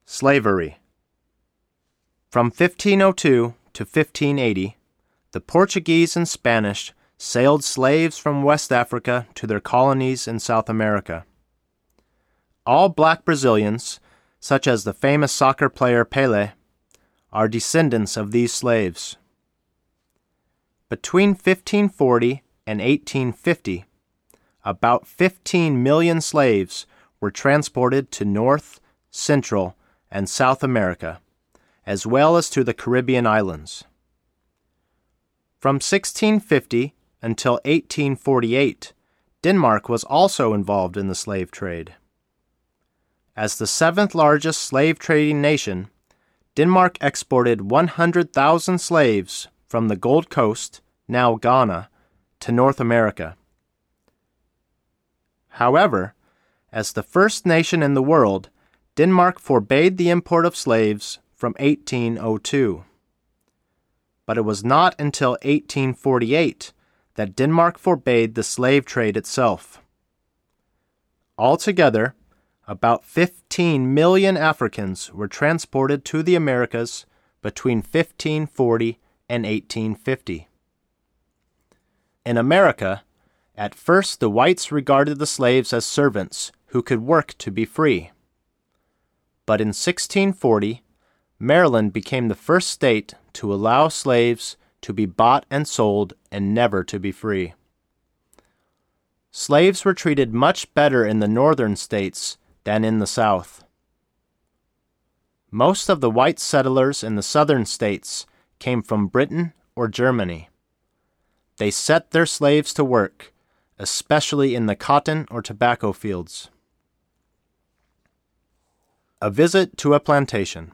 Slavery. From 1502 to 1580, the Portuguese and Spanish sailed slaves from West Africa to their colonies in South America. All black Brazilians, such as the famous soccer player Pelé, are descendants of these slaves. Between 1540 and 1850, about 15 million slaves were transported to North, Central, and South America, as well as to the Caribbean islands. From 1650 until 1848, Denmark was also involved in the slave trade. As the seventh largest slave-trading nation, Denmark exported 100,000 slaves from the Gold Coast, now Ghana, to North America. However, as the first nation in the world, Denmark forbade the import of slaves from 1802. But it was not until 1848 that Denmark forbade the slave trade itself. Altogether, about 15 million Africans were transported to the Americas between 1540 and 1850. In America, at first the whites regarded the slaves as servants who could work to be free. But in 1640, Maryland became the first state to allow slaves to be bought and sold and never to be free. Slaves were treated much better in the northern states than in the South. Most of the white settlers in the southern states came from Britain or Germany. They set their slaves to work, especially in the cotton or tobacco fields. A visit to a plantation.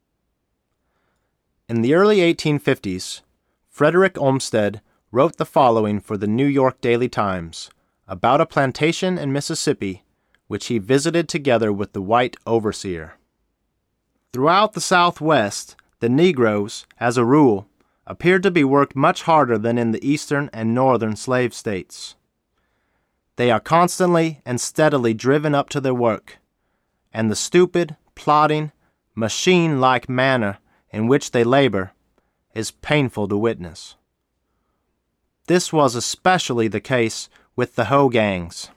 In the early 1850s, Frederick Olmsted wrote the following for the New York Daily Times about a plantation in Mississippi which he visited together with the white overseer. Throughout the Southwest, the Negroes, as a rule, appeared to be worked much harder than in the eastern and northern slave states. They are constantly and steadily driven up to their work, and the stupid, plodding, machine-like manner in which they labor is painful to witness. This was especially the case with the hoe gangs.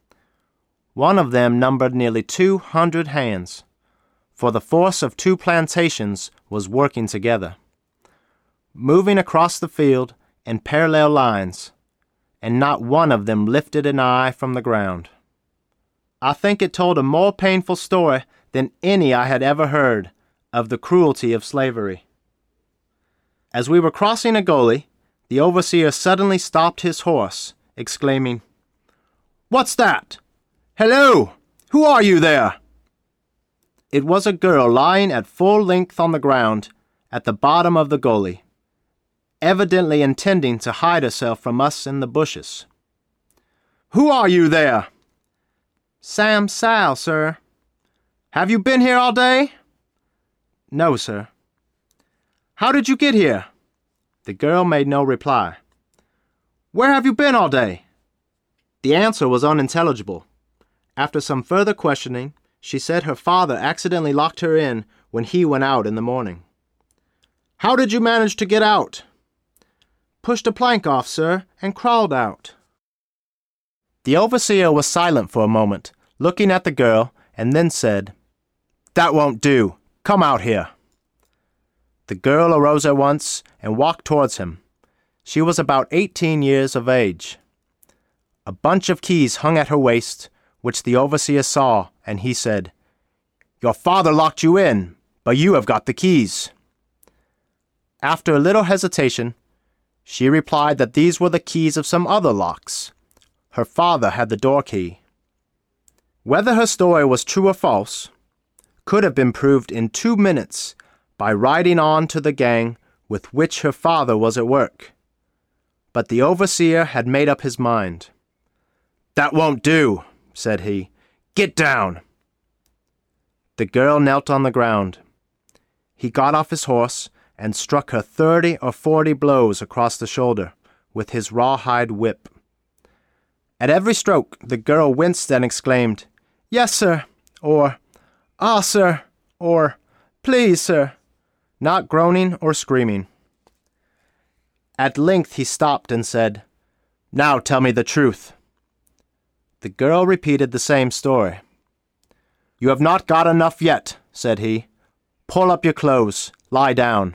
One of them numbered nearly 200 hands, for the force of two plantations was working together, moving across the field in parallel lines, and not one of them lifted an eye from the ground. I think it told a more painful story than any I had ever heard of the cruelty of slavery. As we were crossing a gully, the overseer suddenly stopped his horse, exclaiming, "What's that? Hello! Who are you there?" It was a girl lying at full length on the ground at the bottom of the gully, evidently intending to hide herself from us in the bushes. "Who are you there?" "Sam Sal, sir." "Have you been here all day?" "No, sir." "How did you get here?" The girl made no reply. "Where have you been all day?" The answer was unintelligible. After some further questioning, she said her father accidentally locked her in when he went out in the morning. "How did you manage to get out?" "Pushed a plank off, sir, and crawled out." The overseer was silent for a moment, looking at the girl, and then said, "That won't do. Come out here." The girl arose at once and walked towards him. She was about 18 years of age. A bunch of keys hung at her waist, which the overseer saw, and he said, "Your father locked you in, but you have got the keys." After a little hesitation, she replied that these were the keys of some other locks. Her father had the door key. Whether her story was true or false could have been proved in 2 minutes by riding on to the gang with which her father was at work. But the overseer had made up his mind. "That won't do," said he. "Get down." The girl knelt on the ground. He got off his horse and struck her 30 or 40 blows across the shoulder with his rawhide whip. At every stroke, the girl winced and exclaimed, "Yes, sir," or "Ah, sir," or, please, sir, not groaning or screaming. At length he stopped and said, Now tell me the truth. The girl repeated the same story. You have not got enough yet, said he. Pull up your clothes. Lie down.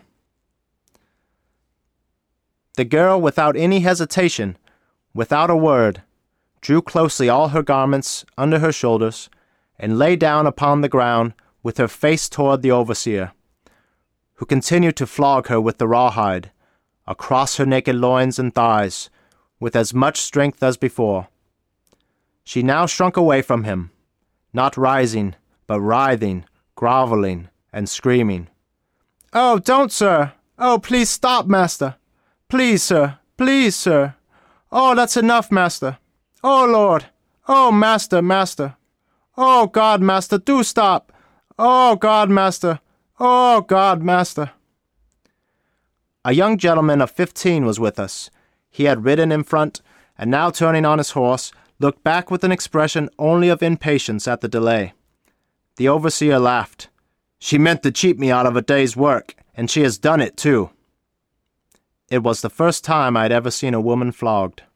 The girl, without any hesitation, without a word, drew closely all her garments under her shoulders, and lay down upon the ground with her face toward the overseer, who continued to flog her with the rawhide, across her naked loins and thighs, with as much strength as before. She now shrunk away from him, not rising, but writhing, groveling, and screaming. Oh, don't, sir! Oh, please stop, master! Please, sir! Please, sir! Oh, that's enough, master! Oh, Lord! Oh, master, master! Oh, God, master, do stop! Oh, God, master! Oh, God, master! A young gentleman of 15 was with us. He had ridden in front, and now turning on his horse, looked back with an expression only of impatience at the delay. The overseer laughed. She meant to cheat me out of a day's work, and she has done it, too. It was the first time I had ever seen a woman flogged.